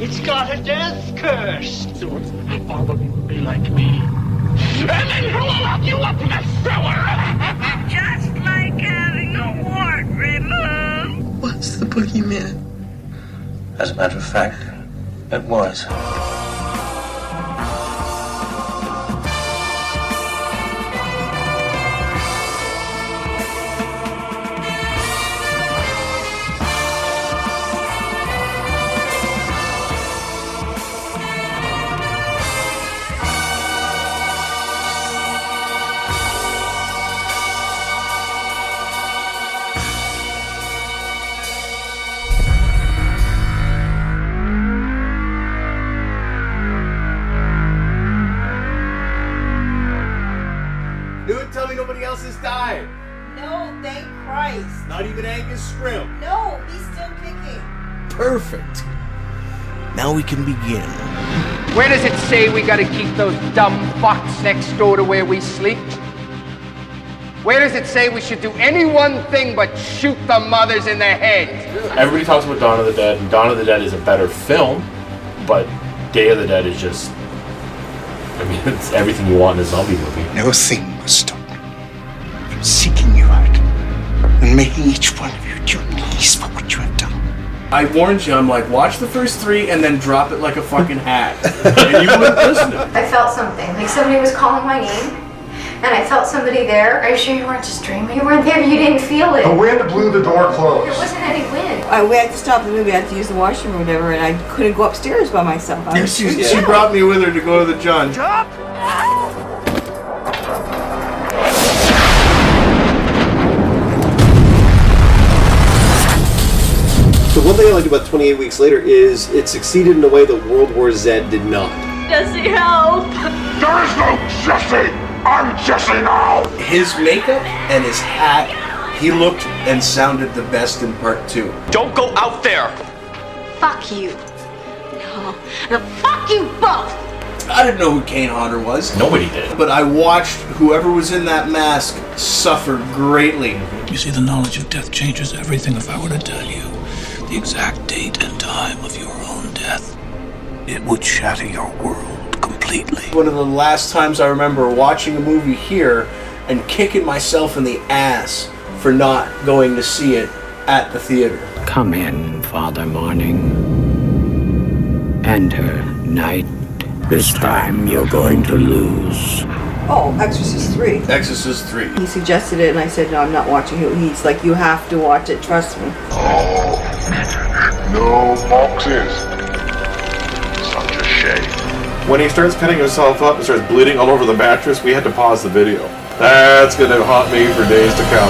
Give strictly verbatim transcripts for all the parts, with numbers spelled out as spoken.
It's got a death curse. So my father would be like me. And then who will lock you up in the cellar? Just like having a wart removed. What's the boogeyman? As a matter of fact, it was. Tell me nobody else has died. No, thank Christ. Not even Angus Scrim. No, he's still kicking. Perfect. Now we can begin. Where does it say we gotta keep those dumb fucks next door to where we sleep? Where does it say we should do any one thing but shoot the mothers in the head? Everybody talks about Dawn of the Dead, and Dawn of the Dead is a better film, but Day of the Dead is just, I mean, it's everything you want in a zombie movie. No thing must stop me from seeking you out and making each one of you do at least for what you have done. I warned you, I'm like, watch the first three and then drop it like a fucking hat. And you wouldn't listen to me. I felt something, like somebody was calling my name, and I felt somebody there. Are you sure you weren't just dreaming? You weren't there, you didn't feel it. The wind blew the door closed. There wasn't any wind. I, we had to stop the movie, I had to use the washroom or whatever, and I couldn't go upstairs by myself. I was she, she brought me with her to go to the John. Stop! The one thing I like about twenty-eight Weeks Later is it succeeded in a way that World War Z did not. Jesse, help! There is no Jesse! I'm Jesse now! His makeup and his hat, he looked and sounded the best in part two. Don't go out there! Fuck you. No, no, fuck you both! I didn't know who Kane Hodder was. Nobody did. But I watched whoever was in that mask suffer greatly. You see, the knowledge of death changes everything. If I were to tell you the exact date and time of your own death, it would shatter your world completely. One of the last times I remember watching a movie here and kicking myself in the ass for not going to see it at the theater. Come in, Father Morning. Enter, Night. This time you're going to lose. Oh, Exorcist three. Exorcist three. He suggested it and I said, no, I'm not watching it. He's like, you have to watch it, trust me. Oh, no boxes. Such a shame. When he starts cutting himself up and starts bleeding all over the mattress, we had to pause the video. That's gonna haunt me for days to come.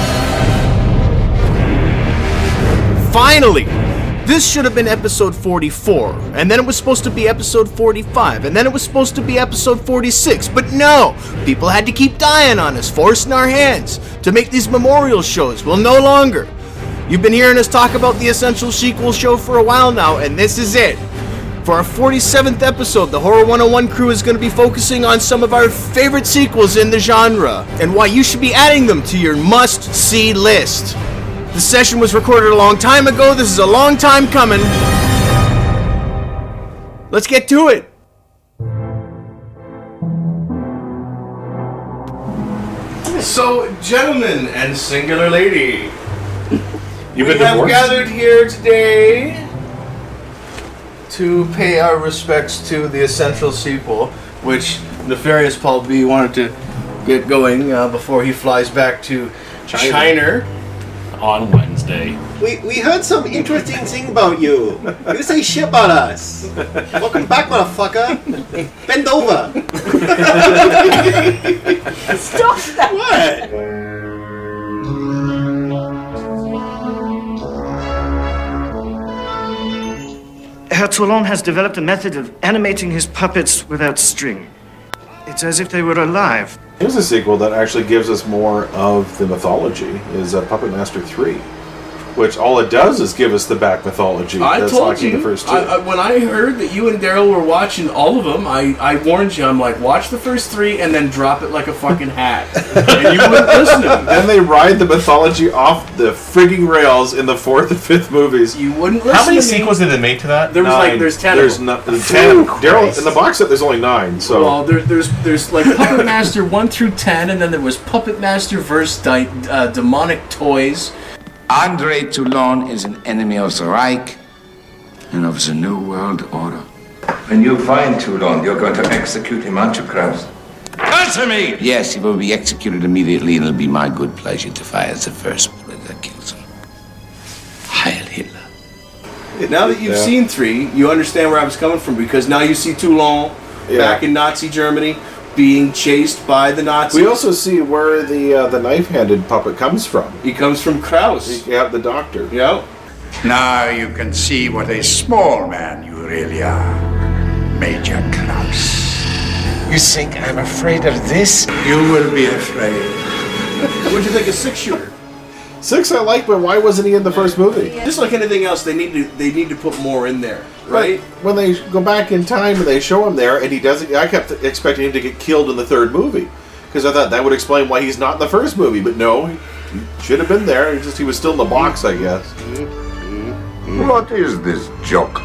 Finally! This should have been episode forty-four, and then it was supposed to be episode forty-five, and then it was supposed to be episode forty-six, but no! People had to keep dying on us, forcing our hands to make these memorial shows. Well, no longer. You've been hearing us talk about the Essential Sequel show for a while now, and this is it. For our forty-seventh episode, the Horror one oh one crew is going to be focusing on some of our favorite sequels in the genre, and why you should be adding them to your must-see list. The session was recorded a long time ago. This is a long time coming. Let's get to it. So, gentlemen and singular lady, You've we been have divorced? gathered here today to pay our respects to the Essential Sequel, which Nefarious Paul B wanted to get going uh, before he flies back to China. China. On Wednesday. We we heard some interesting thing about you. You say shit about us. Welcome back, motherfucker. Bend over. Stop that. What? Herr Toulon has developed a method of animating his puppets without string. It's as if they were alive. Here's a sequel that actually gives us more of the mythology, is uh, Puppet Master three. which all it does is give us the back mythology. I That's told lacking you. the first two. I, I, when I heard that you and Daryl were watching all of them, I, I warned you. I'm like, watch the first three and then drop it like a fucking hat. And you wouldn't listen to me. Then they ride the mythology off the frigging rails in the fourth and fifth movies. You wouldn't listen How many to me. sequels did they make to that? There was Nine. like, there's ten There's of them. no, there's ten. Daryl, in the box set, there's only nine. So Well, there, there's there's like Puppet Master one through ten, and then there was Puppet Master versus di- uh, Demonic Toys. Andre Toulon is an enemy of the Reich and of the New World Order. When you find Toulon, you're going to execute him, aren't you, Kraus? Answer me! Yes, he will be executed immediately, and it'll be my good pleasure to fire the first bullet that kills him. Heil Hitler. Now that you've Yeah. seen three, you understand where I was coming from, because now you see Toulon Yeah. back in Nazi Germany being chased by the Nazis. we also see where the uh, the knife-handed puppet comes from. He comes from Kraus. Yeah, the doctor. Yeah. Now you can see what a small man you really are, Major Kraus. You think I'm afraid of this? You will be afraid. What'd you think of Six Shooter? Six I like, but why wasn't he in the first movie? Just like anything else, they need to they need to put more in there, right? Like, when they go back in time and they show him there, and he doesn't. I kept expecting him to get killed in the third movie because I thought that would explain why he's not in the first movie. But no, he, he should have been there. He just he was still in the box, I guess. What is this joke?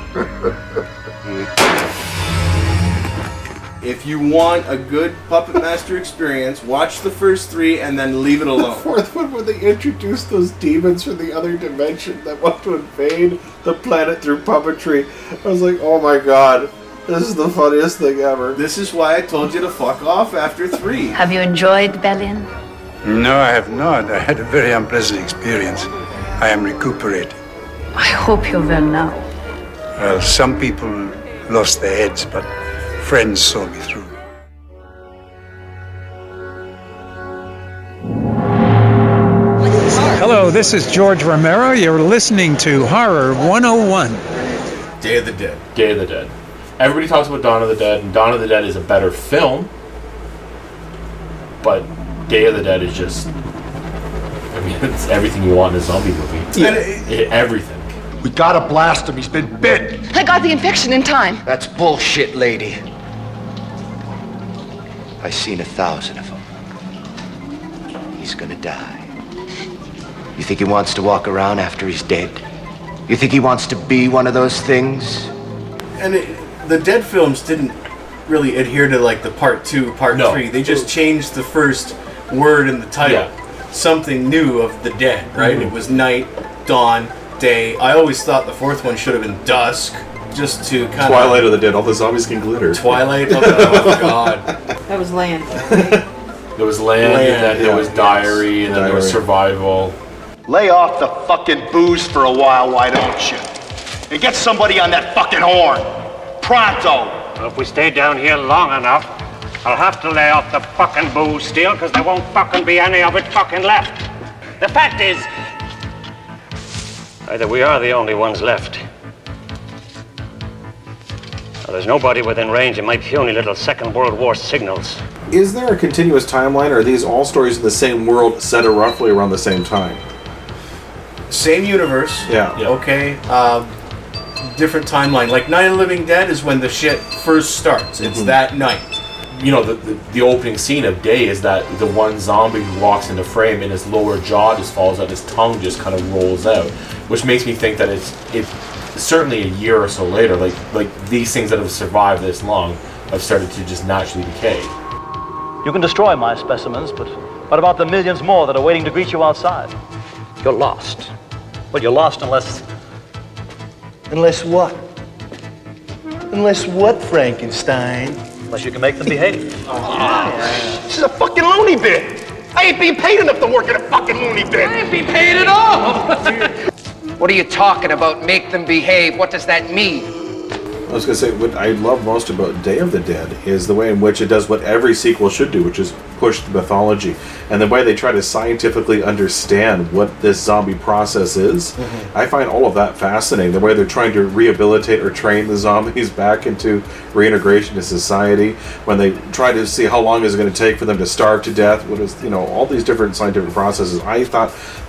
If you want a good Puppet Master experience, watch the first three and then leave it The alone. fourth one, when they introduced those demons from the other dimension that want to invade the planet through puppetry, I was like, oh my god, this is the funniest thing ever. This is why I told you to fuck off after three. Have you enjoyed Berlin? No, I have not. I had a very unpleasant experience. I am recuperating. I hope you're well now. Well, some people lost their heads, but friends saw me through. Hello, this is George Romero. You're listening to Horror one oh one. Day of the Dead. Day of the Dead. Everybody talks about Dawn of the Dead, and Dawn of the Dead is a better film, but Day of the Dead is just, I mean, it's everything you want in a zombie movie. Yeah. It, everything. We gotta blast him. He's been bit. I got the infection in time. That's bullshit, lady. I seen a thousand of them. He's gonna die. You think he wants to walk around after he's dead? You think he wants to be one of those things? And it, the Dead films didn't really adhere to like the part two, part No. three. They just changed the first word in the title. Yeah. Something new of the dead, right? Mhm. It was night, dawn, day. I always thought the fourth one should have been dusk, just to kind Twilight of the Dead, all the zombies can glitter. Twilight of the oh god. That was Land. There was Land, Land, and then yeah, there was yes. Diary, and then there was Diary. Survival. Lay off the fucking booze for a while, why don't you? And get somebody on that fucking horn. Pronto. Well, if we stay down here long enough, I'll have to lay off the fucking booze still, because there won't fucking be any of it fucking left. The fact is, either we are the only ones left, or there's nobody within range of my puny little Second World War signals. Is there a continuous timeline, or are these all stories in the same world set roughly around the same time? Same universe. Yeah. Okay. Uh, different timeline. Like Night of the Living Dead is when the shit first starts. It's Mhm. that night. You know, the, the the opening scene of Day is that the one zombie who walks into frame and his lower jaw just falls out, his tongue just kind of rolls out, which makes me think that it's it's certainly a year or so later. Like like these things that have survived this long have started to just naturally decay. You can destroy my specimens, but what about the millions more that are waiting to greet you outside? You're lost. Well, you're lost unless... Unless what? Unless what, Frankenstein? unless you can make them behave. This is a fucking loony bin. I ain't being paid enough to work in a fucking loony bin. I ain't being paid at all. What are you talking about? Make them behave. What does that mean? I was going to say, what I love most about Day of the Dead is the way in which it does what every sequel should do, which is push the mythology. And the way they try to scientifically understand what this zombie process is. Mm-hmm. I find all of that fascinating. The way they're trying to rehabilitate or train the zombies back into reintegration to society. When they try to see how long is it going to take for them to starve to death. What is, you know, all these different scientific processes. I thought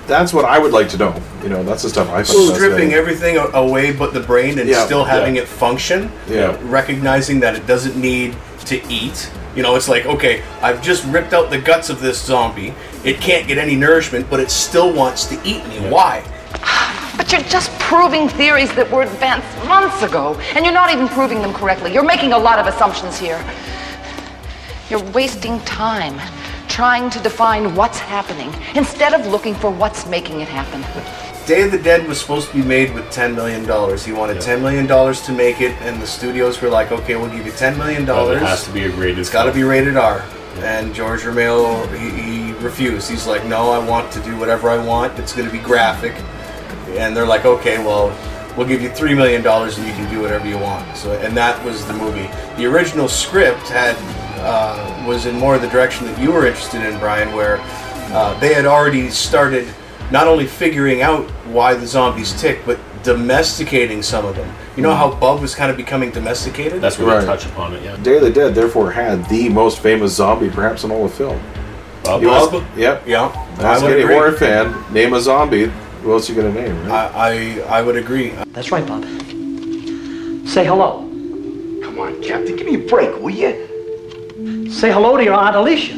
That's what I would like to know. You know, that's the stuff I find stripping fascinating. everything a- away but the brain and Yeah, still having yeah. it function. Yeah. Recognizing that it doesn't need to eat. You know, it's like, okay, I've just ripped out the guts of this zombie. It can't get any nourishment, but it still wants to eat me. Why? But you're just proving theories that were advanced months ago, and you're not even proving them correctly. You're making a lot of assumptions here. You're wasting time trying to define what's happening instead of looking for what's making it happen. Day of the Dead was supposed to be made with ten million dollars. He wanted ten million dollars to make it, and the studios were like, okay, we'll give you ten million dollars. But it has to be a rated. It's got to be rated R. And George Romero, he, he refused. He's like, no, I want to do whatever I want. It's going to be graphic. And they're like, okay, well, we'll give you three million dollars and you can do whatever you want. So, and that was the movie. The original script had uh, was in more of the direction that you were interested in, Brian, where uh, they had already started not only figuring out why the zombies tick, but domesticating some of them. You know how Bub was kind of becoming domesticated? That's where they touch upon it, yeah. Day of the Dead, therefore, had the most famous zombie, perhaps in all of film. Bob You Bub? want- Yep. Yeah. As I would any agree. horror fan, name a zombie. Who else you gonna name? Right? I, I I would agree. That's right, Bob. Say hello. Come on, Captain, give me a break, will you? Say hello to your Aunt Alicia.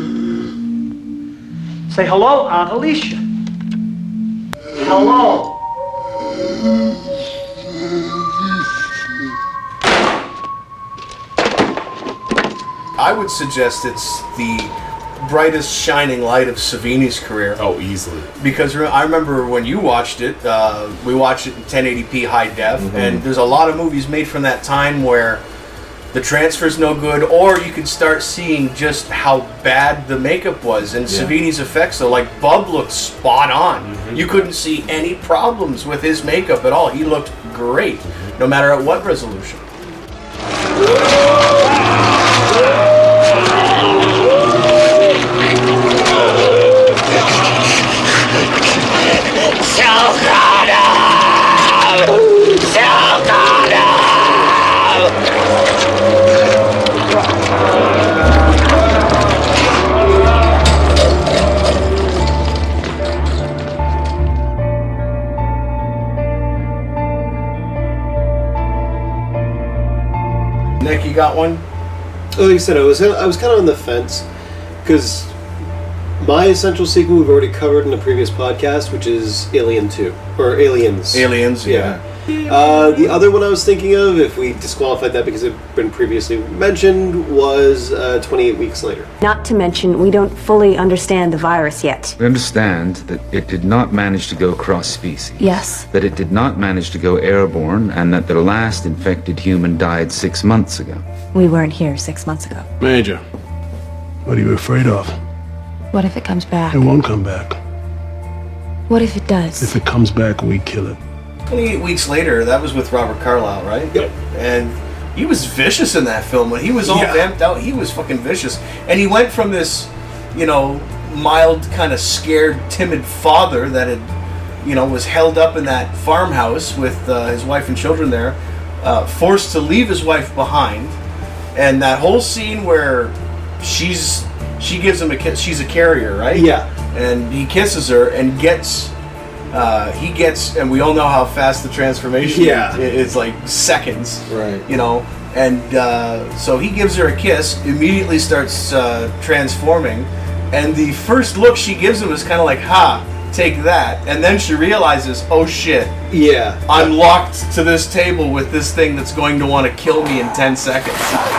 Say hello, Aunt Alicia. Hello. I would suggest it's the brightest shining light of Savini's career. Oh, easily. Because re- I remember when you watched it, uh, we watched it in ten eighty p high def, Mm-hmm. and there's a lot of movies made from that time where the transfer's no good, or you can start seeing just how bad the makeup was, and Yeah. Savini's effects. So, like, Bub looked spot on. Mm-hmm. You couldn't see any problems with his makeup at all. He looked great, Mm-hmm. no matter at what resolution. Nick, you got one? Like you said, I was I was kind of on the fence because my essential sequel we've already covered in a previous podcast, which is Alien Two or Aliens. Aliens, yeah. Uh, the other one I was thinking of, if we disqualified that because it had been previously mentioned, was uh, twenty-eight Weeks Later. Not to mention, we don't fully understand the virus yet. We understand that it did not manage to go cross species. Yes. That it did not manage to go airborne, and that the last infected human died six months ago. We weren't here six months ago. Major, what are you afraid of? What if it comes back? It won't come back. What if it does? If it comes back, we kill it. twenty-eight Weeks Later, that was with Robert Carlyle, right? Yep. And he was vicious in that film. When he was all Yeah. vamped out, he was fucking vicious. And he went from this, you know, mild, kind of scared, timid father that had, you know, was held up in that farmhouse with uh, his wife and children there, uh, forced to leave his wife behind. And that whole scene where she's, she gives him a kiss, she's a carrier, right? Yeah. And he kisses her and gets... Uh, he gets, and we all know how fast the transformation Yeah. is, is like seconds, right? You know, and uh, so he gives her a kiss, immediately starts uh, transforming, and the first look she gives him is kind of like, "Ha, take that," and then she realizes, "Oh shit, yeah, I'm locked to this table with this thing that's going to want to kill me in ten seconds."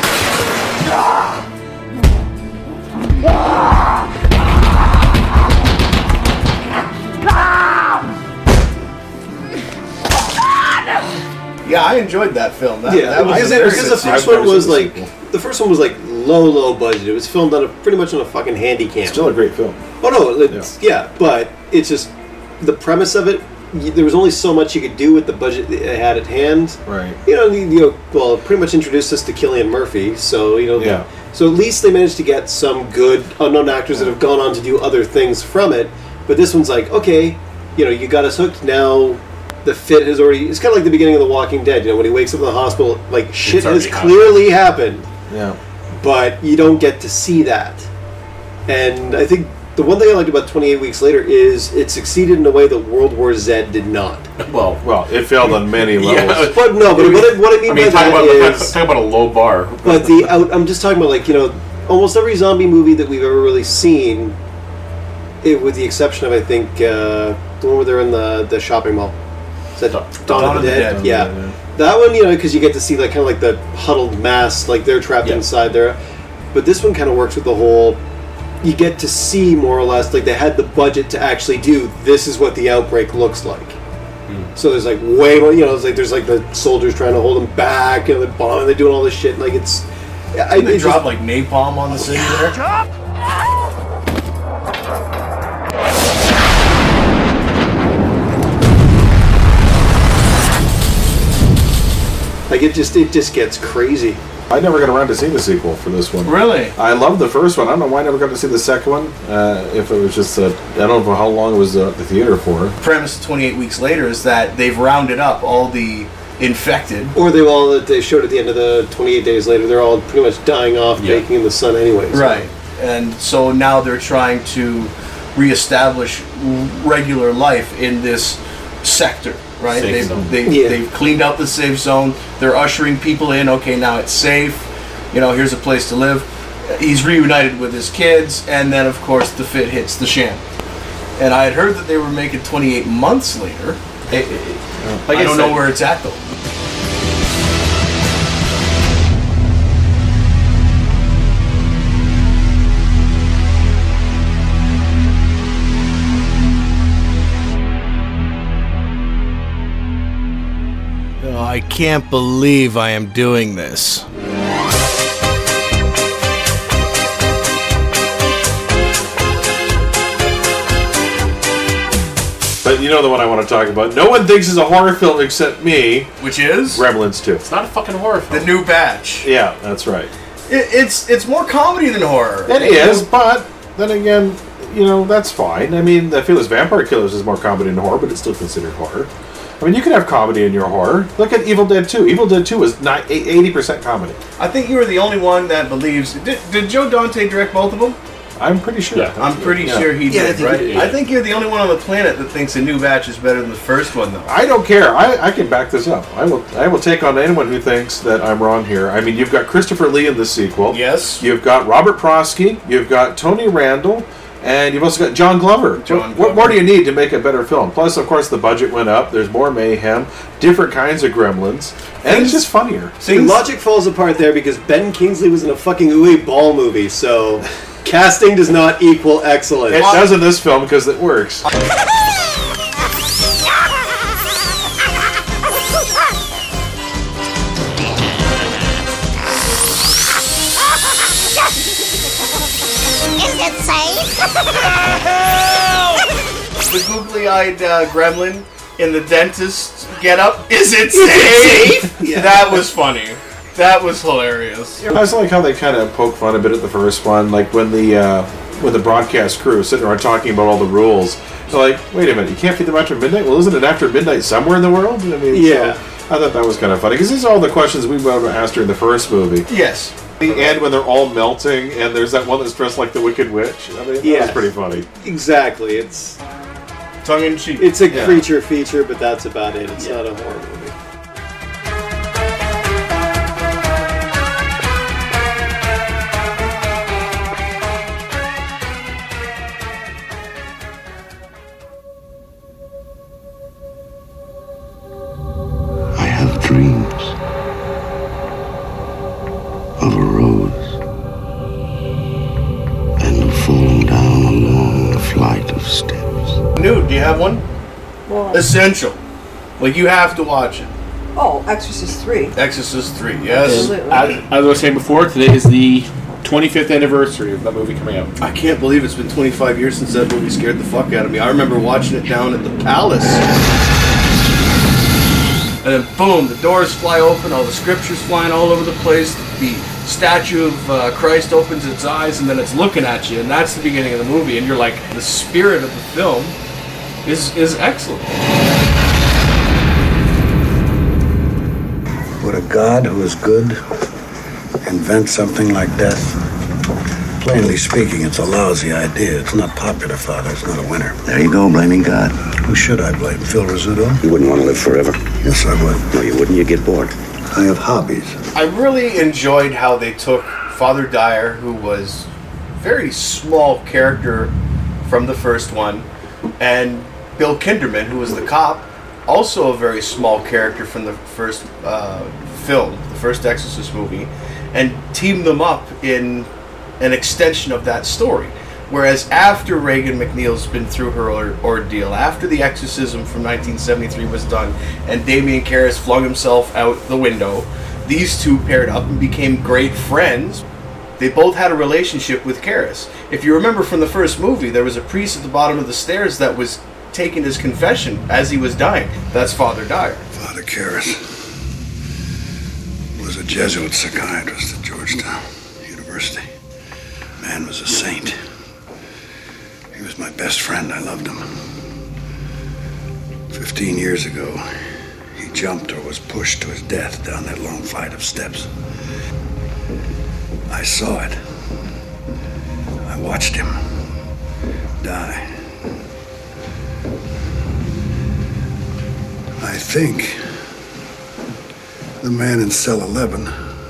Yeah, I enjoyed that film. That, yeah, that was because a very because the good first sequel. one was like the first one was like low, low budget. It was filmed on a pretty much on a fucking handy cam. Still a great film. Oh no, it's, yeah. but it's just the premise of it. y- There was only so much you could do with the budget that it had at hand. Right. You know, you, you know, well, it pretty much introduced us to Cillian Murphy. So you know, Yeah. so at least they managed to get some good unknown actors that have gone on to do other things from it. But this one's like, okay, you know, you got us hooked now. The fit has already. It's kind of like the beginning of The Walking Dead. You know, when he wakes up in the hospital, like shit has already clearly happened. Yeah. But you don't get to see that. And I think The one thing I liked about twenty-eight Weeks Later is it succeeded in a way that World War Z did not. Well, well, it failed on many levels. Yeah, but no, but what I, what I mean, I mean by talk that about, is... talk about a low bar. But the out, I'm just talking about, like, you know, almost every zombie movie that we've ever really seen, it, with the exception of, I think, uh, the one where they're in the, the shopping mall. Is that Dawn, Dawn of the, the Dead? Dead. Yeah. yeah. That one, you know, because you get to see, like, kind of like the huddled mass, like they're trapped yeah. inside there. But this one kind of works with the whole... You get to see, more or less, like they had the budget to actually do, this is what the outbreak looks like. Mm. So there's like way more, you know, it's like there's like the soldiers trying to hold them back, you know, they're bombing, they're doing all this shit. Like it's. I, they drop like napalm on the city yeah. there. Drop! Like it just, it just gets crazy. I never got around to see the sequel for this one. Really? I loved the first one. I don't know why I never got to see the second one. Uh, if it was just, uh, I don't know how long it was uh, at the theater for. The premise of twenty-eight Weeks Later is that they've rounded up all the infected. Or they all, they showed at the end of the twenty-eight Days Later, they're all pretty much dying off, yeah. baking in the sun anyways. Right. And so now they're trying to reestablish regular life in this sector. Right, safe they've they, yeah. they've cleaned out the safe zone. They're ushering people in. Okay, now it's safe. You know, here's a place to live. He's reunited with his kids, and then of course the fit hits the shan. And I had heard that they were making twenty-eight months later. It, it, like I, I don't said, know where it's at though. I can't believe I am doing this. But you know the one I want to talk about. No one thinks it's a horror film except me. Which is? Gremlins two. It's not a fucking horror film. The New Batch. Yeah, that's right. It, it's it's more comedy than horror. It is, but then again, you know, that's fine. I mean, I feel as Vampire Killers is more comedy than horror, but it's still considered horror. I mean, you can have comedy in your horror. Look at Evil Dead two. Evil Dead two is eighty percent comedy. I think you were the only one that believes... Did, did Joe Dante direct both of them? I'm pretty sure. Yeah, I'm pretty yeah. sure he yeah, did, I right? He did. I think you're the only one on the planet that thinks the New Batch is better than the first one, though. I don't care. I, I can back this up. I will I will take on anyone who thinks that I'm wrong here. I mean, you've got Christopher Lee in the sequel. Yes. You've got Robert Prosky. You've got Tony Randall. And you've also got John Glover. John what, Glover. What more do you need to make a better film? Plus, of course, the budget went up. There's more mayhem, different kinds of gremlins, and things, it's just funnier. See, logic falls apart there because Ben Kingsley was in a fucking Uwe Ball movie, so casting does not equal excellence. It does in this film because it works. The googly-eyed uh, gremlin in the dentist get-up. Is it safe? Yeah. That was funny. That was hilarious. I just like how they kind of poke fun a bit at the first one, like when the uh, when the broadcast crew is sitting around talking about all the rules. They're like, wait a minute, you can't feed them after midnight? Well, isn't it after midnight somewhere in the world? I mean, yeah. So I thought that was kind of funny because these are all the questions we were asked during the first movie. Yes. The end when they're all melting and there's that one that's dressed like the Wicked Witch. I mean, that yes. was pretty funny. Exactly. It's tongue in cheek. It's a yeah. creature feature, but that's about it. It's yeah. not a horror movie. I have dreams of a rose and of falling down a long flight of steps. Nude, do you have one? What? Essential. Like, you have to watch it. Oh, Exorcist three. Exorcist three, yes. Absolutely. As, as I was saying before, today is the twenty-fifth anniversary of that movie coming out. I can't believe it's been twenty-five years since that movie scared the fuck out of me. I remember watching it down at the Palace. And then, boom, the doors fly open, all the scriptures flying all over the place, the statue of uh, Christ opens its eyes, and then it's looking at you, and that's the beginning of the movie, and you're like, the spirit of the film is is excellent. Would a God who is good invent something like death? Plainly speaking, it's a lousy idea. It's not popular, Father. It's not a winner. There you go, blaming God. Who should I blame? Phil Rizzuto? You wouldn't want to live forever. Yes, I would. No, you wouldn't. You get bored. I have hobbies. I really enjoyed how they took Father Dyer, who was a very small character from the first one, and Bill Kinderman, who was the cop, also a very small character from the first uh, film, the first Exorcist movie, and teamed them up in an extension of that story. Whereas after Regan McNeil's been through her or- ordeal, after the exorcism from nineteen seventy-three was done, and Damien Karras flung himself out the window, these two paired up and became great friends. They both had a relationship with Karras. If you remember from the first movie, there was a priest at the bottom of the stairs that was taking his confession as he was dying. That's Father Dyer. Father Karras was a Jesuit psychiatrist at Georgetown University. Man was a saint. He was my best friend. I loved him. Fifteen years ago, he jumped or was pushed to his death down that long flight of steps. I saw it. I watched him die. I think the man in cell eleven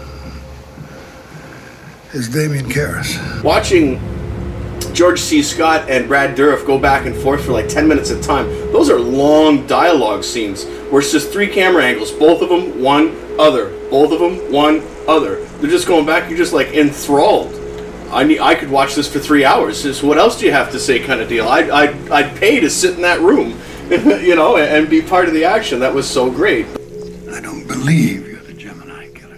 is Damien Karras. Watching George C. Scott and Brad Dourif go back and forth for like ten minutes at a time, those are long dialogue scenes where it's just three camera angles, both of them, one, other, both of them, one, other. They're just going back, you're just like enthralled. I need, I could watch this for three hours. So what else do you have to say kind of deal? I'd, I'd, I'd pay to sit in that room, you know, and be part of the action. That was so great. I don't believe you're the Gemini killer.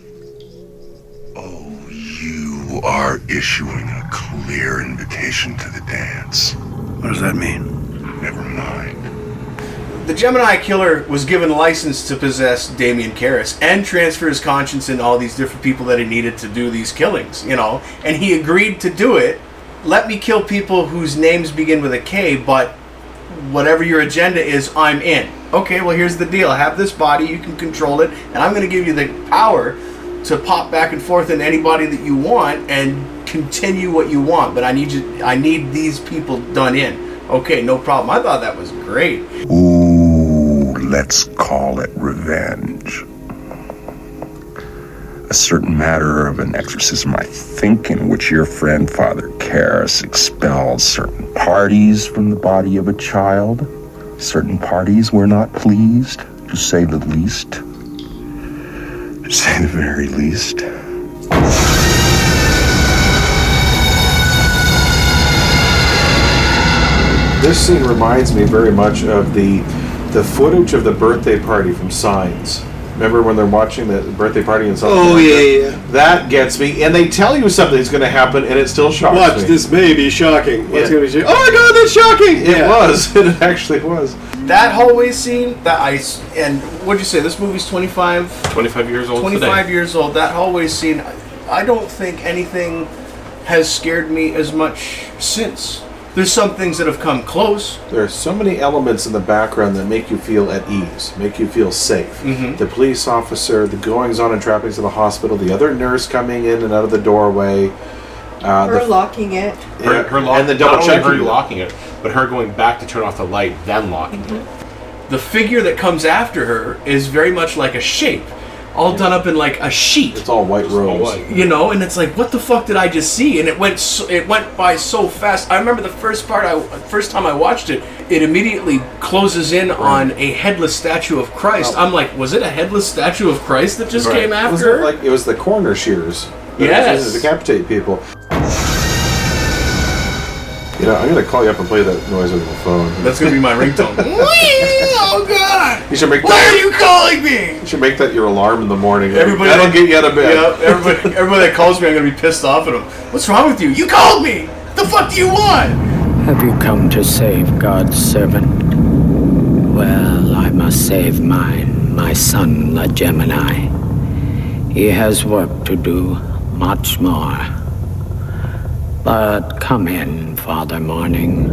You are issuing a clear invitation to the dance. What does that mean? Never mind. The Gemini killer was given license to possess Damien Karras and transfer his conscience into all these different people that he needed to do these killings, you know, and he agreed to do it. Let me kill people whose names begin with a K, but whatever your agenda is, I'm in. Okay, well, here's the deal. I have this body, you can control it, and I'm going to give you the power to pop back and forth into anybody that you want and continue what you want, but I need you, I need these people done in. Okay, no problem. I thought that was great. Ooh, let's call it revenge. A certain matter of an exorcism, I think, in which your friend Father Karras expels certain parties from the body of a child. Certain parties were not pleased, to say the least. To say the very least. This scene reminds me very much of the the footage of the birthday party from Signs. Remember when they're watching the birthday party in South Oh, America? yeah, yeah. That gets me. And they tell you something's going to happen, and it still shocks Watch, me. this may be shocking. What's Yeah. going to be shocking? Oh my god, that's shocking! It was. It actually was. That hallway scene, that I, s- and what'd you say, this movie's twenty-five? twenty-five years old twenty-five today. years old. That hallway scene, I- I don't think anything has scared me as much since. There's some things that have come close. There are so many elements in the background that make you feel at ease, make you feel safe. Mhm. The police officer, the goings-on and trappings of the hospital, the other nurse coming in and out of the doorway. Uh, Her the, locking it. Her, her lock, and the double not only her checking. locking it, but her going back to turn off the light, then locking it. The figure that comes after her is very much like a shape, all done up in like a sheet. It's all white rose. You know, and it's like, what the fuck did I just see? And it went, so, it went by so fast. I remember the first part, I first time I watched it, it immediately closes in on a headless statue of Christ. I'm like, was it a headless statue of Christ that just Right. came after Wasn't it her? like it was the corner shears. that Yes. was used to decapitate people. You know, I'm gonna call you up and play that noise over the phone. That's gonna be my ringtone. Oh God! You should make Why that. are you calling me? You should make that your alarm in the morning. Everybody That'll that- get you out of bed. Yeah, everybody, everybody that calls me, I'm gonna be pissed off at them. What's wrong with you? You called me. What the fuck do you want? Have you come to save God's servant? Well, I must save mine, my son, the Gemini. He has work to do, much more. But come in, Father Morning.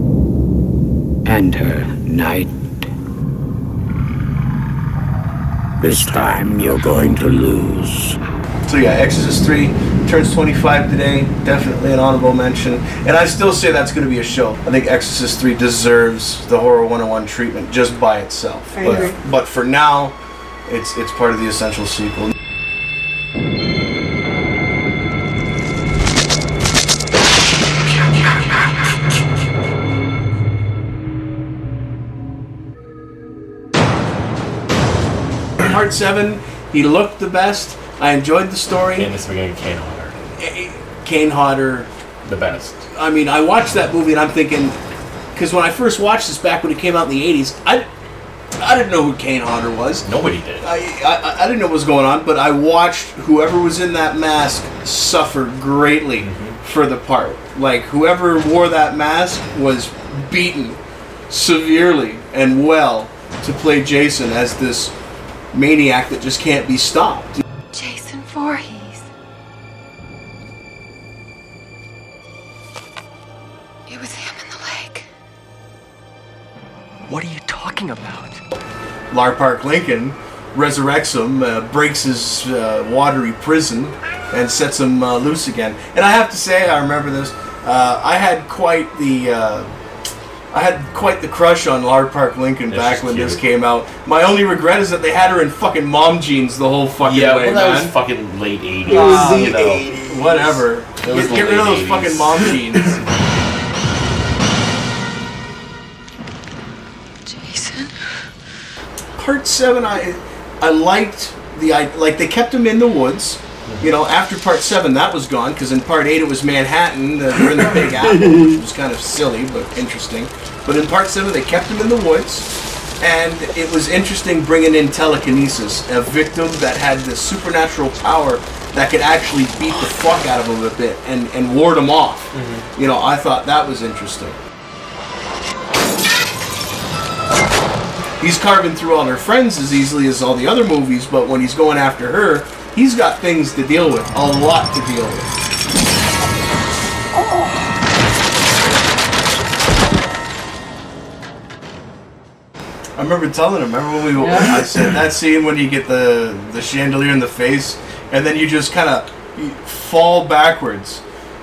Enter, Night. This time you're going to lose. So yeah, Exorcist three turns twenty-five today. Definitely an honorable mention. And I still say that's going to be a show. I think Exorcist three deserves the Horror one oh one treatment just by itself. I but, agree. but for now, it's it's part of the essential sequel. Part seven, he looked the best. I enjoyed the story. And it's beginning Kane Hodder. Kane Hodder. The best. I mean, I watched that movie and I'm thinking, because when I first watched this back when it came out in the eighties, I, I didn't know who Kane Hodder was. Nobody did. I, I I didn't know what was going on, but I watched whoever was in that mask suffer greatly mm-hmm. for the part. Like, whoever wore that mask was beaten severely and well to play Jason as this maniac that just can't be stopped. Jason Voorhees. It was him in the lake. What are you talking about? Lar Park Lincoln resurrects him, uh, breaks his uh, watery prison, and sets him uh, loose again. And I have to say, I remember this. Uh, I had quite the. Uh, I had quite the crush on Lar Park Lincoln Yeah, back she's when cute. this came out. My only regret is that they had her in fucking mom jeans the whole fucking Yeah, way, well, that man. was fucking late eighties. It was the you know. eighties. Whatever. It was Get, the get rid of late those fucking eighties. mom jeans. Jason. Part seven, I I liked the I like they kept him in the woods. You know, after part seven, that was gone because in part eight it was Manhattan. Uh, they're in the Big Apple, which was kind of silly but interesting. But in part seven, they kept him in the woods, and it was interesting bringing in telekinesis, a victim that had this supernatural power that could actually beat the fuck out of him a bit and and ward him off. Mm-hmm. You know, I thought that was interesting. He's carving through all her friends as easily as all the other movies, but when he's going after her, he's got things to deal with, a lot to deal with. I remember telling him, remember when we, Yeah. I said that scene when you get the, the chandelier in the face, and then you just kind of fall backwards.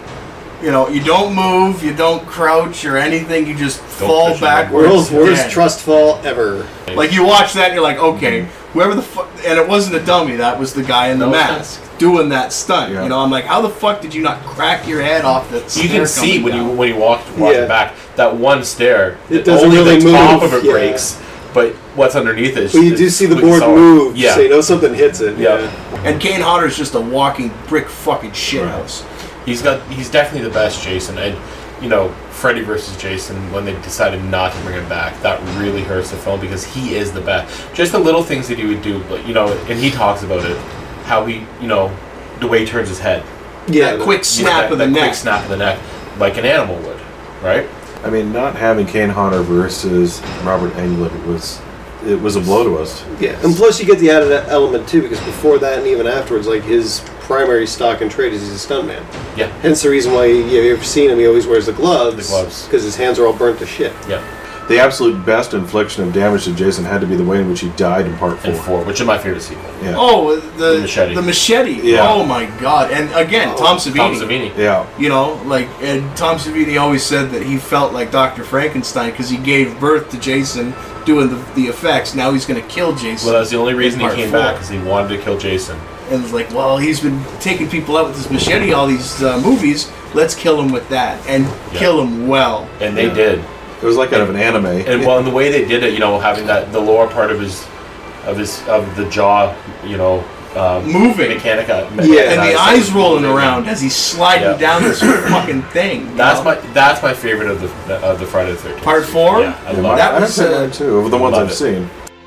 You know, you don't move, you don't crouch or anything, you just fall push him backwards. World's worst dead. trust fall ever. Like, you watch that and you're like, okay, whoever the fuck, and it wasn't a dummy, that was the guy in the No mask doing that stunt. You know, I'm like, how the fuck did you not crack your head off that You can stair see coming when you down? when you walk walking Yeah. back that one stair. It doesn't only really the top move, of it yeah. breaks, but what's underneath it is. Well, you do is see the completely board solid. move, Yeah. so you know something hits it. Yeah. And Kane Hodder's just a walking brick fucking shithouse. He's got. He's definitely the best Jason, and you know, Freddy versus Jason. When they decided not to bring him back, that really hurts the film because he is the best. Just the little things that he would do, but you know, and he talks about it, how he, you know, the way he turns his head. Yeah, that quick snap that, of the that neck. Quick snap of the neck, like an animal would, right? I mean, not having Kane Hodder versus Robert Englund was it was a blow to us. Yeah, and plus you get the added element too, because before that and even afterwards, like his primary stock and trade is he's a stuntman. Yeah. Hence the reason why you, you've ever seen him, he always wears the gloves. The gloves. Because his hands are all burnt to shit. Yeah. The absolute best infliction of damage to Jason had to be the way in which he died in part four. And four, which is my favorite sequel. Yeah. Oh, the, The machete. The machete. Yeah. Oh my god. And again, Oh, Tom Savini. Tom Savini. Yeah. You know, like, and Tom Savini always said that he felt like Doctor Frankenstein because he gave birth to Jason doing the, the effects. Now he's going to kill Jason. Well, that's the only reason in he part came four. back, because he wanted to kill Jason. And it's like, well, he's been taking people out with his machete all these uh, movies. Let's kill him with that. And Yeah. kill him well. And they Yeah. did. It was like out of an anime. And well, and the way they did it, you know, having that the lower part of his, of his of the jaw, you know, um, Moving. Mechanica. Yeah, and the eyes rolling around as he's sliding Yeah. down this fucking thing. you That's know? my that's my favorite of the of the Friday the thirteenth. Part four? Yeah, I Yeah, love that it. was, I'd say uh, mine too, of the ones love I've it. seen.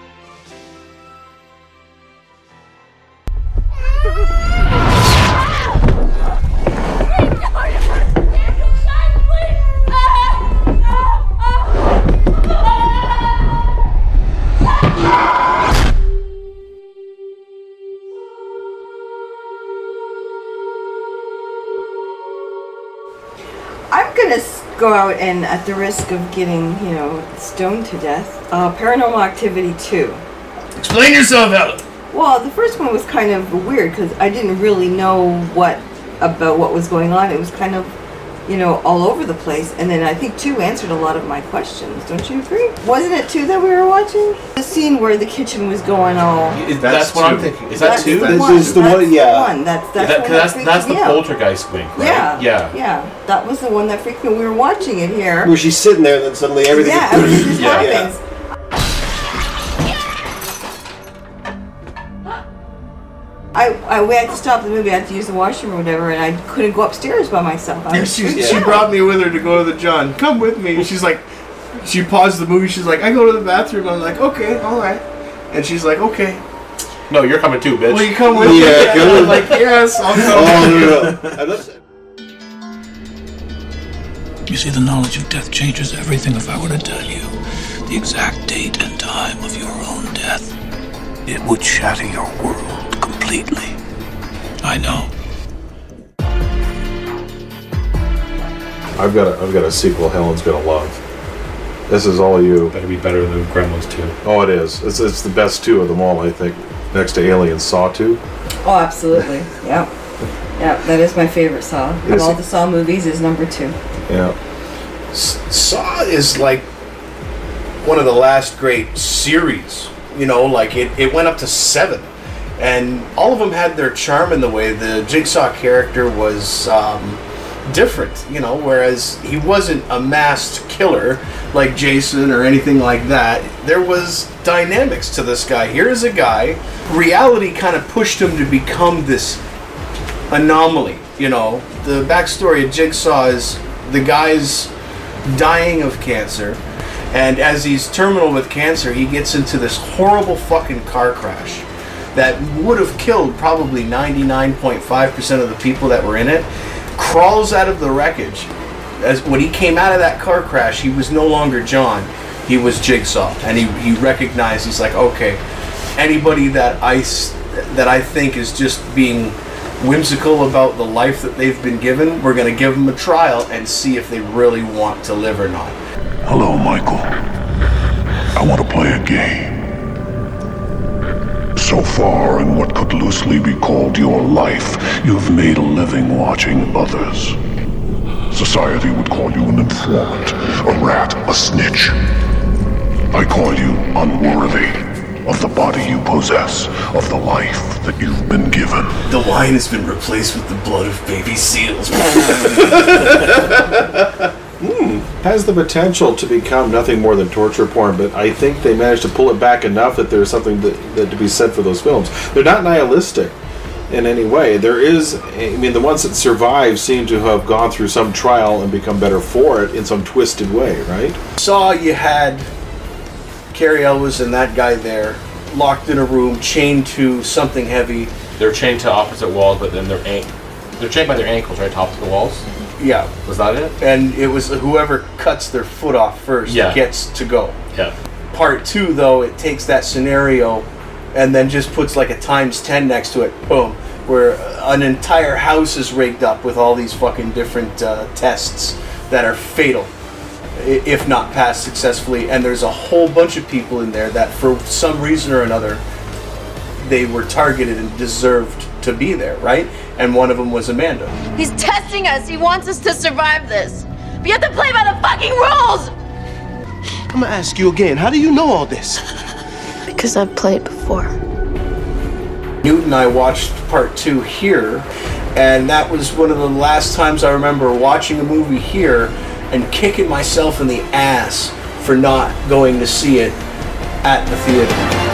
I'm gonna s- go out and, at the risk of getting, you know, stoned to death, uh, Paranormal Activity two. Explain yourself, Helen. Well, the first one was kind of weird because I didn't really know what about what was going on. It was kind of, you know, all over the place. And then I think two answered a lot of my questions. Don't you agree? Wasn't it two that we were watching? The scene where the kitchen was going all. Is, that's, that's what I'm thinking. Is that that's two? The this one. is the that's one. Yeah. The one. That's that's, that, one that's, that that's the me out. poltergeist wink, right? Yeah. Yeah. Yeah. That was the one that freaked me. We were watching it here. Where she's sitting there and then suddenly everything. Yeah, everything just yeah. happens. I, I we had to stop the movie. I had to use the washroom or whatever, and I couldn't go upstairs by myself. I Yeah, was she, freaked she out. brought me with her to go to the John. Come with me. And she's like, she paused the movie. She's like, I go to the bathroom. I'm like, okay, all right. And she's like, okay. No, you're coming too, bitch. Will you come with Yeah, me? come I'm with like, yes, I'll come. Oh, no, no, no. I'm not- You see, the knowledge of death changes everything. If I were to tell you the exact date and time of your own death, it would shatter your world completely. I know. I've got a, I've got a sequel Helen's gonna love. This is all you. Better be better than Gremlins two. Oh, it is. It's, it's the best two of them all, I think. Next to Alien, Saw two. Oh, absolutely. Yeah. Yeah, that is my favorite Saw. Of Is all it? the Saw movies, is number two. Yeah. Saw is like one of the last great series. You know, like it, it went up to seven. And all of them had their charm in the way the Jigsaw character was um, different, you know, whereas he wasn't a masked killer like Jason or anything like that. There was dynamics to this guy. Here is a guy, reality kind of pushed him to become this anomaly, you know. The backstory of Jigsaw is the guy's dying of cancer, and as he's terminal with cancer, he gets into this horrible fucking car crash that would have killed probably ninety-nine point five percent of the people that were in it, crawls out of the wreckage. As when he came out of that car crash, he was no longer John, he was Jigsaw, and he, he recognized, he's like, okay, anybody that I, that I think is just being whimsical about the life that they've been given, we're going to give them a trial and see if they really want to live or not. Hello, Michael. I want to play a game. So far, in what could loosely be called your life, you've made a living watching others. Society would call you an informant, a rat, a snitch. I call you unworthy of the body you possess, of the life that you've been given. The wine has been replaced with the blood of baby seals. Hmm. Has the potential to become nothing more than torture porn, but I think they managed to pull it back enough that there's something that, that to be said for those films. They're not nihilistic in any way. There is, I mean, the ones that survive seem to have gone through some trial and become better for it in some twisted way, right? Saw you had Cary Elwes and that guy there, locked in a room, chained to something heavy. They're chained to opposite walls, but then they're an- they're chained by their ankles, right, to opposite walls. Yeah. Was that it? And it was whoever cuts their foot off first Yeah. gets to go. Yeah. Part two, though, it takes that scenario and then just puts like a times ten next to it. Boom. Where an entire house is rigged up with all these fucking different uh, tests that are fatal, i- if not passed successfully. And there's a whole bunch of people in there that, for some reason or another, they were targeted and deserved to be there, right? And one of them was Amanda. He's testing us. He wants us to survive this. But you have to play by the fucking rules! I'm gonna ask you again, how do you know all this? Because I've played before. Newt and I watched part two here, and that was one of the last times I remember watching a movie here and kicking myself in the ass for not going to see it at the theater.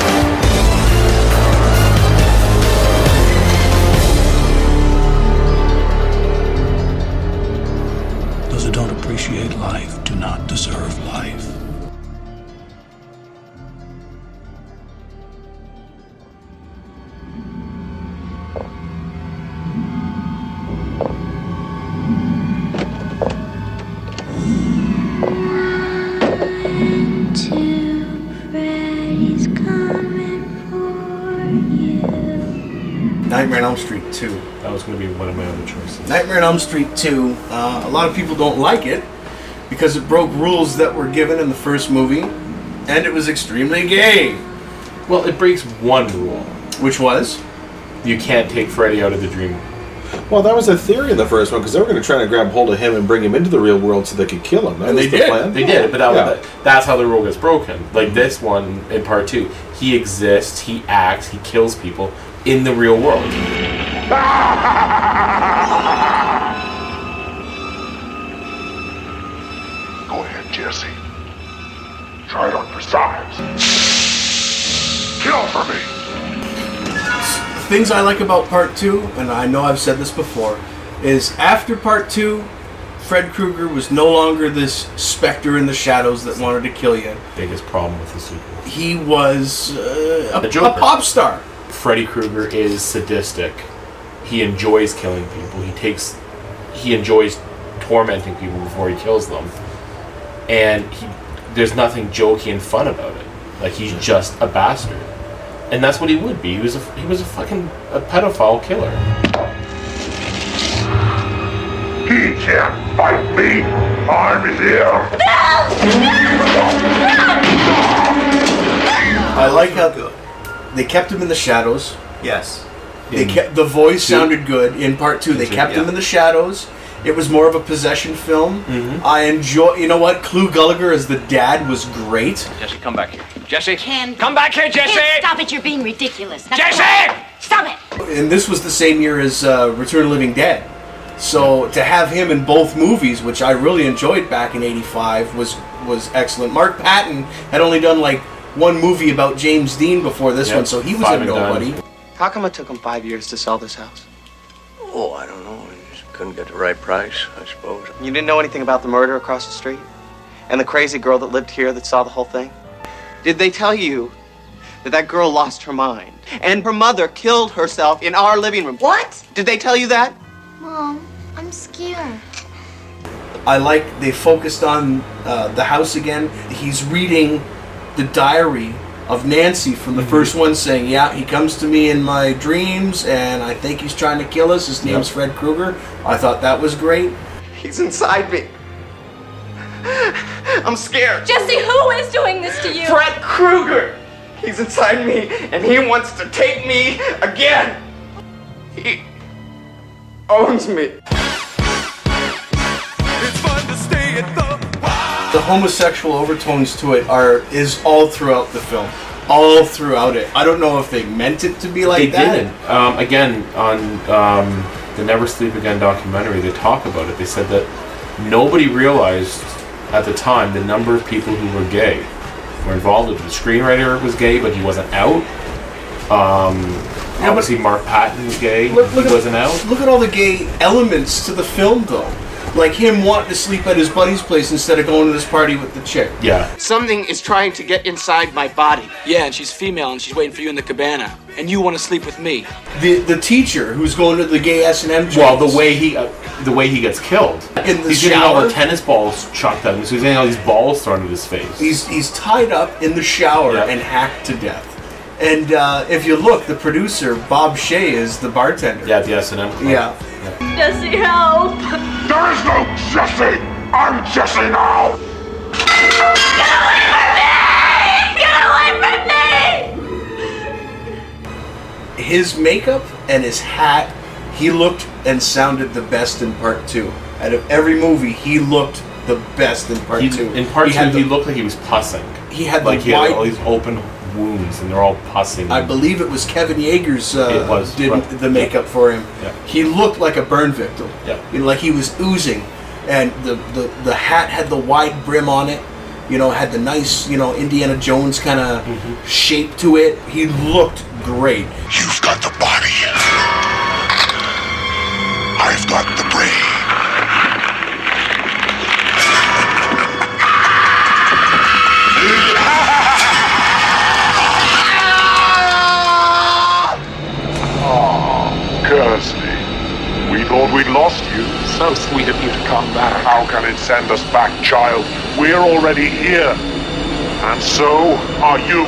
Those who don't appreciate life do not deserve life. Nightmare on Elm Street two. That was going to be one of my other choices. Nightmare on Elm Street two, uh, a lot of people don't like it because it broke rules that were given in the first movie, and it was extremely gay. Well, it breaks one rule. Which was? You can't take Freddy out of the dream. Well, that was a theory in the first one, because they were going to try to grab hold of him and bring him into the real world so they could kill him. That And was they the did. plan. They did, but that Yeah. was, that's how the rule gets broken. Like this one in part two, he exists, he acts, he kills people in the real world. Go ahead, Jesse. Try it on for size. Kill for me. Things I like about part two, and I know I've said this before, is after part two, Fred Krueger was no longer this specter in the shadows that wanted to kill you. Biggest problem with the sequel. He was uh, a, The a Joker. pop star. Freddy Krueger is sadistic. He enjoys killing people. He takes, he enjoys tormenting people before he kills them, and he, there's nothing jokey and fun about it. Like he's just a bastard, and that's what he would be. He was a he was a fucking a pedophile killer. He can't fight me. I'm here. I like how they kept him in the shadows. Yes. They In kept the voice two? sounded good in part two. They two, kept him yeah. in the shadows. It was more of a possession film. Mm-hmm. I enjoy. You know what? Clu Gallagher as the dad was great. Jesse, come back here. Jesse, Ken, come back here, Jesse! Ken, stop it! You're being ridiculous. That's Jesse! why- Stop it! And this was the same year as uh, Return of the Living Dead. So to have him in both movies, which I really enjoyed back in eighty-five, was was excellent. Mark Patton had only done like one movie about James Dean before this Yep, one, so he was five a and done. nobody. How come it took him five years to sell this house? Oh, I don't know. I just couldn't get the right price, I suppose. You didn't know anything about the murder across the street? And the crazy girl that lived here that saw the whole thing? Did they tell you that that girl lost her mind and her mother killed herself in our living room? What? Did they tell you that? Mom, I'm scared. I like they focused on uh, the house again. He's reading the diary of Nancy from the first one, saying, "Yeah, he comes to me in my dreams, and I think he's trying to kill us. His name's Yep. Fred Krueger." I thought that was great. He's inside me. I'm scared. Jesse, who is doing this to you? Fred Krueger! He's inside me, and he wants to take me again. He owns me. The homosexual overtones to it are is all throughout the film, all throughout it. I don't know if they meant it to be like they that. didn't. Um, again, on um, the Never Sleep Again documentary, they talk about it. They said that nobody realized at the time the number of people who were gay were involved with it. The screenwriter was gay, but he wasn't out. Um, Yeah, obviously, Mark Patton was gay. Look, look he at, wasn't out. Look at all the gay elements to the film, though. Like him wanting to sleep at his buddy's place instead of going to this party with the chick. Yeah. Something is trying to get inside my body. Yeah, and she's female and she's waiting for you in the cabana. And you want to sleep with me. The the teacher who's going to the gay S and M. Well, the way he uh, the way he gets killed. In the he's getting all shower? the tennis balls chucked at him, so he's getting all these balls thrown at his face. He's he's tied up in the shower Yeah. and hacked to death. And uh, if you look, the producer Bob Shea is the bartender. Yeah, at the S and M club. Yeah. Jesse, help! There is no Jesse! I'm Jesse now! Get away from me! His makeup and his hat, he looked and sounded the best in part two. Out of every movie, he looked the best in part He- two. in part he two, had the, he looked like he was pussing. He had like the he wide. had all these open wounds, and they're all pussing. I believe it was Kevin Yeager's uh, It was, did right. the makeup for him. Yeah. He looked like a burn victim. Yeah. You know, like he was oozing, and the, the the hat had the wide brim on it. You know, had the nice, you know, Indiana Jones kind of Mm-hmm. shape to it. He looked great. You've got the body. I've got the brain. Kersley, we thought we'd lost you. So sweet of you to come back. How can it send us back, child? We're already here. And so are you.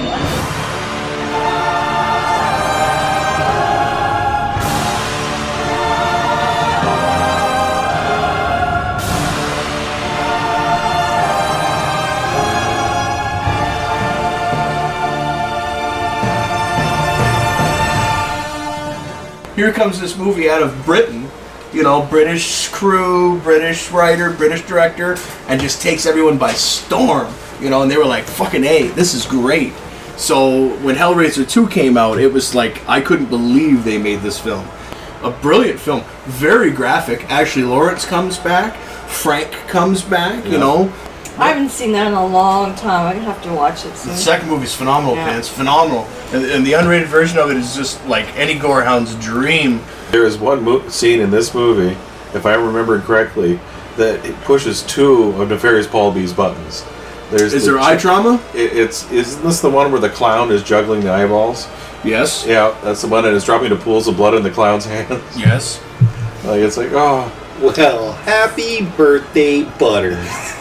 here comes this movie out of Britain, you know, British crew, British writer, British director, and just takes everyone by storm, you know, and they were like, fucking A, this is great. So when Hellraiser two came out, it was like, I couldn't believe they made this film. A brilliant film, very graphic. Ashley Lawrence comes back, Frank comes back, you Yeah. know. I haven't seen that in a long time. I have to watch it soon. The second movie's phenomenal, Yeah. man. It's phenomenal. And, and the unrated version of it is just like any gorehound's dream. There is one mo- scene in this movie, if I remember correctly, that it pushes two of Nefarious Paul B's buttons. There's Is the there eye trauma? It, it's isn't this the one where the clown is juggling the eyeballs? Yes. Yeah, that's the one, and it's dropping the pools of blood in the clown's hands. Yes. Like it's like, oh, well, happy birthday, Butters.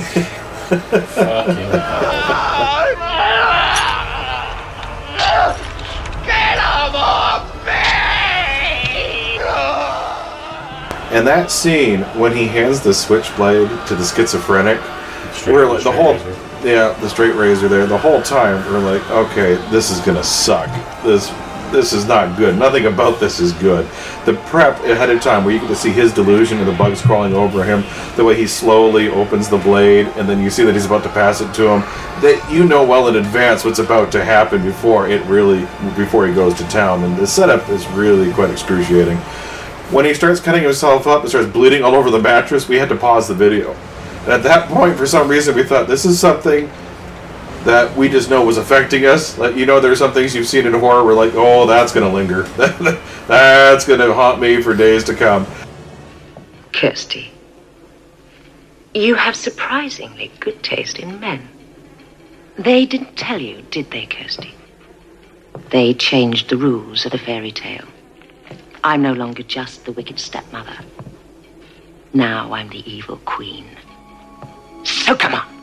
And that scene when he hands the switchblade to the schizophrenic, we're like the whole, yeah, the straight razor there. The whole time we're like, okay, this is gonna suck. This, this is not good. Nothing about this is good. The prep ahead of time, where you get to see his delusion and the bugs crawling over him, the way he slowly opens the blade, and then you see that he's about to pass it to him. That you know well in advance what's about to happen before it really, before he goes to town. And the setup is really quite excruciating. When he starts cutting himself up and starts bleeding all over the mattress, we had to pause the video. And at that point, for some reason, we thought this is something that we just know was affecting us. Like, you know, there's some things you've seen in horror where, like, oh, that's going to linger. That's going to haunt me for days to come. Kirsty, you have surprisingly good taste in men. They didn't tell you, did they, Kirsty? They changed the rules of the fairy tale. I'm no longer just the wicked stepmother. Now I'm the evil queen. So come on.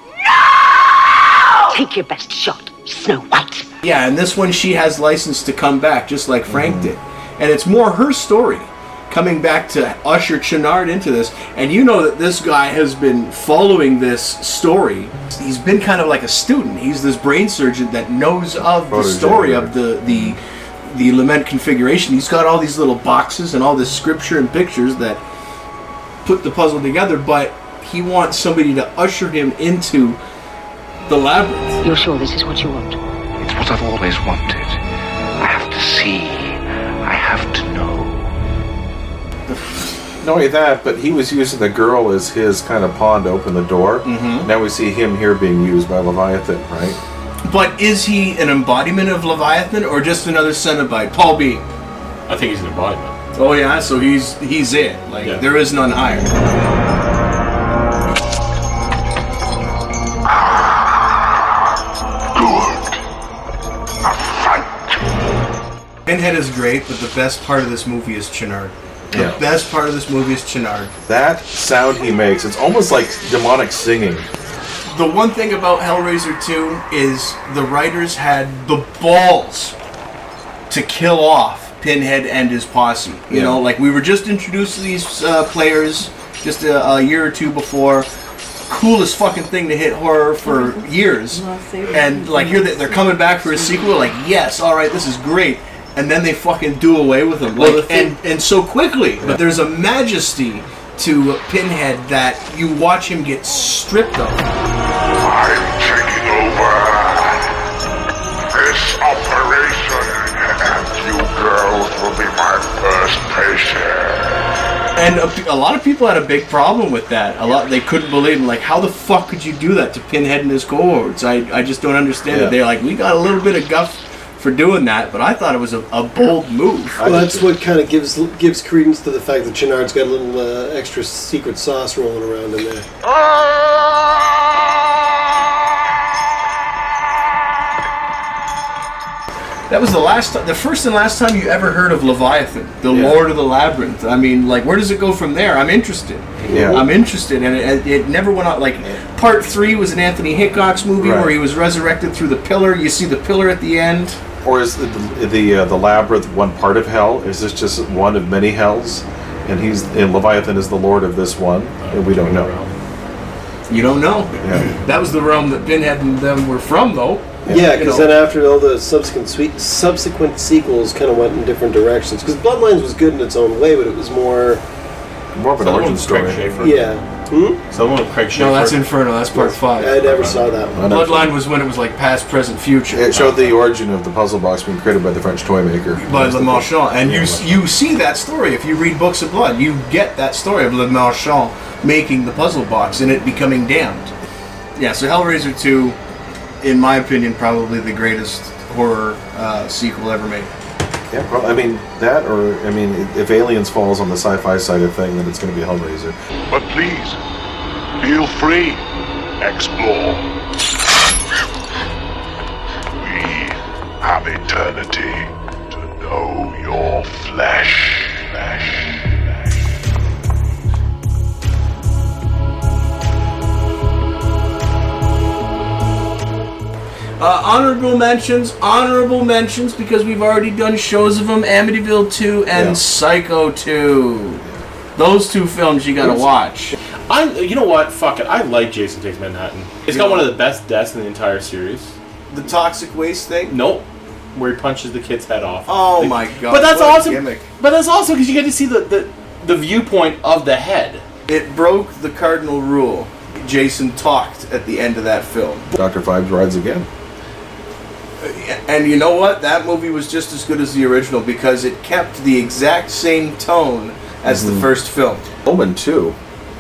No! Take your best shot, Snow White. Yeah, and this one she has license to come back, just like Frank did. And it's more her story, coming back to usher Channard into this. And you know that this guy has been following this story. He's been kind of like a student. He's this brain surgeon that knows of the story of the the the Lament configuration. He's got all these little boxes and all this scripture and pictures that put the puzzle together, but he wants somebody to usher him into the labyrinth. You're sure this is what you want? It's what I've always wanted. I have to see. I have to know. Not only that, but he was using the girl as his kind of pawn to open the door. Mm-hmm. Now we see him here being used by Leviathan, right? But is he an embodiment of Leviathan or just another Cenobite? Paul B. I think he's an embodiment. Oh yeah, so he's he's it. Like Yeah. there is none higher. Pinhead is great, but the best part of this movie is Channard. The Yeah. best part of this movie is Channard. That sound he makes, it's almost like demonic singing. The one thing about Hellraiser two is the writers had the balls to kill off Pinhead and his posse. You Yeah. know, like we were just introduced to these uh, players just a, a year or two before. Coolest fucking thing to hit horror for years. And like here they- they're coming back for a sequel. Like yes, all right, this is great. And then they fucking do away with them. Well, Like, the thing- and and so quickly. But there's a majesty to Pinhead that you watch him get stripped of. I'm taking over this operation, and you girls will be my first patient. And a, a lot of people had a big problem with that. A lot they couldn't believe it. Like, how the fuck could you do that to Pinhead and his cohorts? I, I just don't understand Yeah. it. They're like, we got a little bit of guff for doing that, but I thought it was a, a bold move. Well, that's what kind of gives gives credence to the fact that Channard's got a little uh, extra secret sauce rolling around in there. That was the last, the first and last time you ever heard of Leviathan, the Yeah. Lord of the Labyrinth. I mean, like, where does it go from there? I'm interested. Yeah. I'm interested, and it, it never went out. Like, part three was an Anthony Hickox movie Right. where he was resurrected through the pillar. You see the pillar at the end. Or is the the, uh, the labyrinth one part of hell? Is this just one of many hells? And he's and Leviathan is the lord of this one, and we don't know. You don't know. Yeah. That was the realm that Pinhead and them were from, though. Yeah, because then after all the subsequent sweet, subsequent sequels kind of went in different directions. Because Bloodlines was good in its own way, but it was more more of an origin story. Yeah. Hmm? Someone with Craig Schaefer. No, that's Inferno. That's part five. I never saw that one. Bloodline was when it was like past, present, future. It showed the origin of the puzzle box being created by the French toy maker. By Le Marchand. And you you see that story if you read Books of Blood. You get that story of Le Marchand making the puzzle box and it becoming damned. Yeah, so Hellraiser two, in my opinion, probably the greatest horror uh, sequel ever made. Yeah, well, I mean, that or, I mean, if Aliens falls on the sci-fi side of thing, then it's going to be Hellraiser. But please, feel free. Explore. We have eternity to know your flesh. Flesh. Uh, honorable mentions, honorable mentions, because we've already done shows of them, Amityville two and Yeah. Psycho two. Those two films you gotta watch. I, you know what? Fuck it. I like Jason Takes Manhattan. It's got one of the best deaths in the entire series. The toxic waste thing? Nope. Where he punches the kid's head off. Oh Like- my god. But that's what a awesome. gimmick. But that's awesome because you get to see the, the, the viewpoint of the head. It broke the cardinal rule. Jason talked at the end of that film. Doctor Phibes rides again. And you know what? That movie was just as good as the original because it kept the exact same tone as the Mhm. first film. Omen two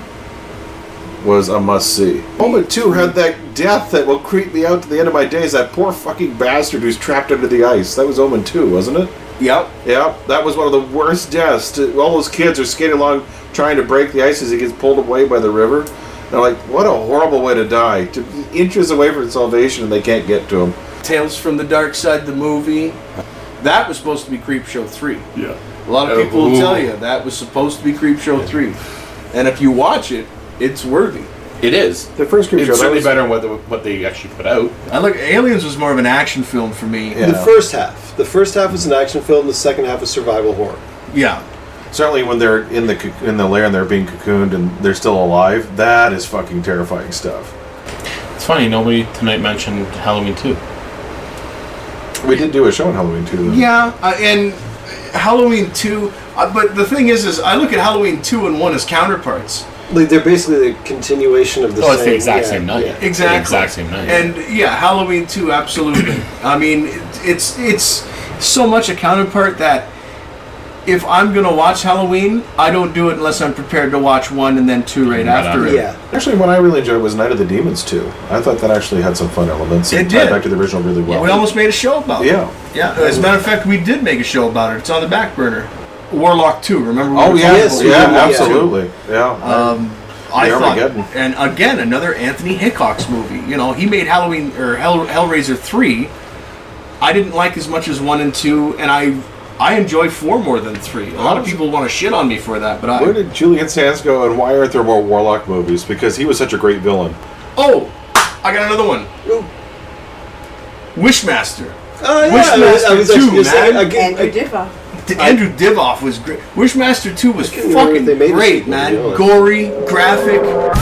was a must-see. Omen two had that death that will creep me out to the end of my days. That poor fucking bastard who's trapped under the ice. That was Omen two, wasn't it? Yep. Yep. That was one of the worst deaths. All those kids are skating along trying to break the ice as he gets pulled away by the river. They're like, what a horrible way to die. To inches away from salvation and they can't get to him. Tales from the Dark Side, the movie. That was supposed to be Creepshow three. Yeah. A lot of Oh, people will ooh. tell you that was supposed to be Creepshow three. And if you watch it, it's worthy. It is. The first Creepshow, It's that certainly was- better than what, the, what they actually put out. I look. Aliens was more of an action film for me. The first half. The first half is an action film. The second half is survival horror. Yeah. Certainly when they're in the coc- in the lair and they're being cocooned and they're still alive, that is fucking terrifying stuff. It's funny, nobody tonight mentioned Halloween two. We did do a show on Halloween two, though. Yeah, uh, and Halloween two. Uh, but the thing is, is I look at Halloween two and one as counterparts. Like they're basically the continuation of the Oh, same. it's the exact yeah, same night. yeah. Exactly. The exact same night. And yeah, Halloween two, absolutely. I mean, it, it's it's so much a counterpart that if I'm gonna watch Halloween, I don't do it unless I'm prepared to watch one and then two right, after it. Yeah. Actually, one I really enjoyed was Night of the Demons two. I thought that actually had some fun elements. It and tied did. back to the original really well. We almost made a show about it. Yeah. Yeah. As a matter of fact, we did make a show about it. It's on the back burner. Warlock two. Remember? we Oh were yeah, talking yes, about yeah, Warlock two? absolutely, yeah. Um, I The thought, Armageddon. and again, another Anthony Hickox movie. You know, he made Halloween or Hell, Hellraiser three. I didn't like as much as one and two, and I I enjoy four more than three. A lot of people want to shit on me for that, but I. Where did Julian Sands go, and why aren't there more Warlock movies? Because he was such a great villain. Oh, I got another one. Wishmaster. Oh yeah, Wishmaster I was, I was two, actually gonna say, man. again, Andrew Divoff. D- Andrew Divoff was great. Wishmaster two was can't remember fucking if they made a great, sequel, man. to be honest. Gory, graphic.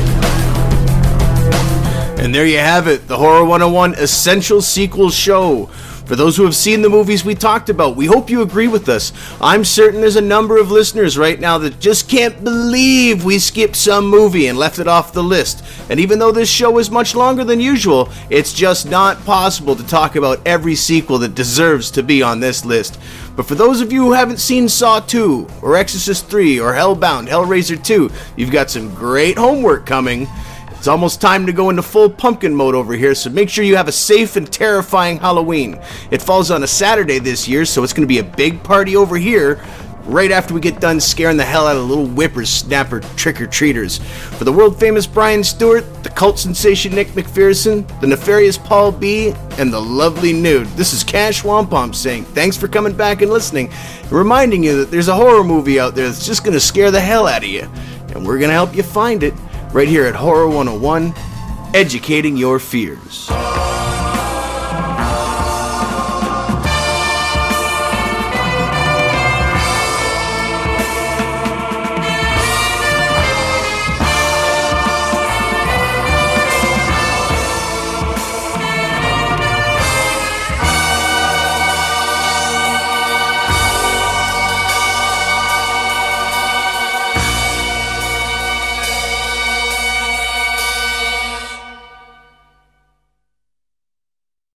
And there you have it, the Horror one oh one Essential Sequel Show. For those who have seen the movies we talked about, we hope you agree with us. I'm certain there's a number of listeners right now that just can't believe we skipped some movie and left it off the list. And even though this show is much longer than usual, it's just not possible to talk about every sequel that deserves to be on this list. But for those of you who haven't seen Saw two, or Exorcist three, or Hellbound, Hellraiser two, you've got some great homework coming. It's almost time to go into full pumpkin mode over here, so make sure you have a safe and terrifying Halloween. It falls on a Saturday this year, so it's going to be a big party over here right after we get done scaring the hell out of little whippersnapper trick-or-treaters. For the world-famous Brian Stewart, the cult sensation Nick McPherson, the nefarious Paul B., and the lovely Nude, this is Cash Wampum saying thanks for coming back and listening, and reminding you that there's a horror movie out there that's just going to scare the hell out of you, and we're going to help you find it right here at Horror one oh one, educating your fears.